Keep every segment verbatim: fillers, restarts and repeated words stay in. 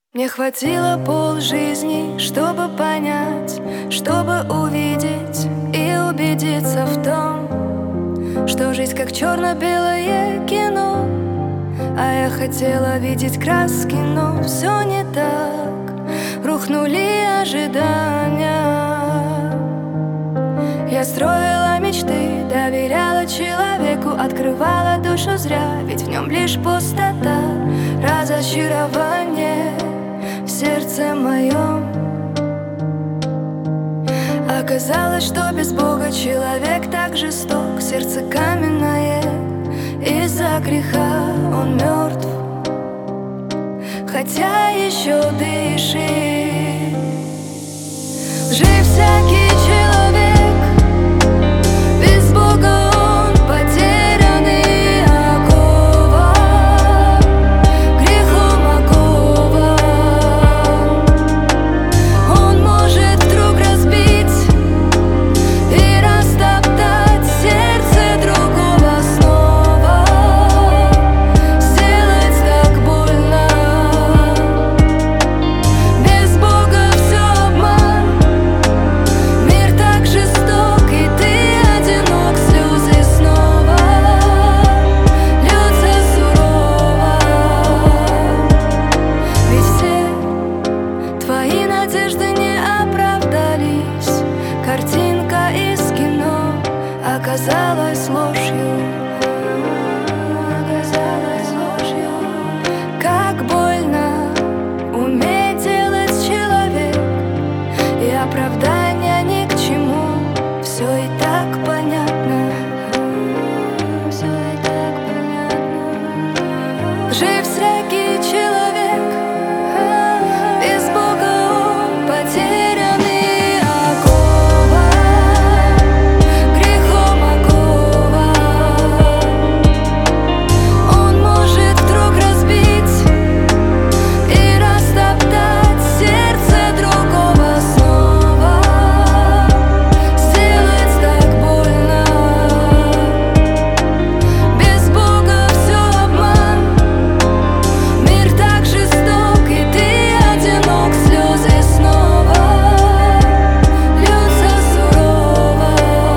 Мне хватило полжизни, чтобы понять, чтобы увидеть и убедиться в том, что жизнь как черно-белое кино. А я хотела видеть краски, но все не так. Рухнули ожидания. Я строила мечты, доверяла человеку, открывала душу зря, ведь в нем лишь пустота, разочарование в сердце моем. Оказалось, что без Бога человек так жесток, сердце каменное, из-за греха он мертв, хотя еще дышит. Жив всякий человек, без Бога он потерянный, окован, грехом окован. Он может вдруг разбить и растоптать сердце другого снова, сделать так больно. Без Бога все обман, мир так жесток, и ты одинок, слезы снова льются сурово. Ведь все твои надежды не оправдались, картинка из кино оказалась ложью, оказалась ложью. Как больно уметь делать человек, и оправдания ни к чему. Все и так понятно, все и так понятно. Жив всякий человек, без Бога он потерянный, окован, грехом окован. Он может вдруг разбить и растоптать сердце другого снова, сделать так больно. Без Бога все обман, мир так жесток, и ты одинок, слезы снова льются сурово.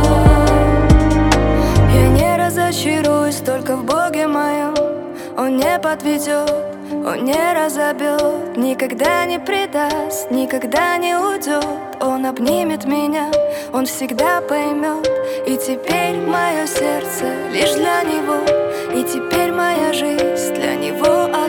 Я не разочаруюсь только в Боге моем. Он не подведет, он не разобьет, никогда не предаст, никогда не уйдет. Он обнимет меня, он всегда поймет. И теперь мое сердце лишь для него, и теперь моя жизнь для него.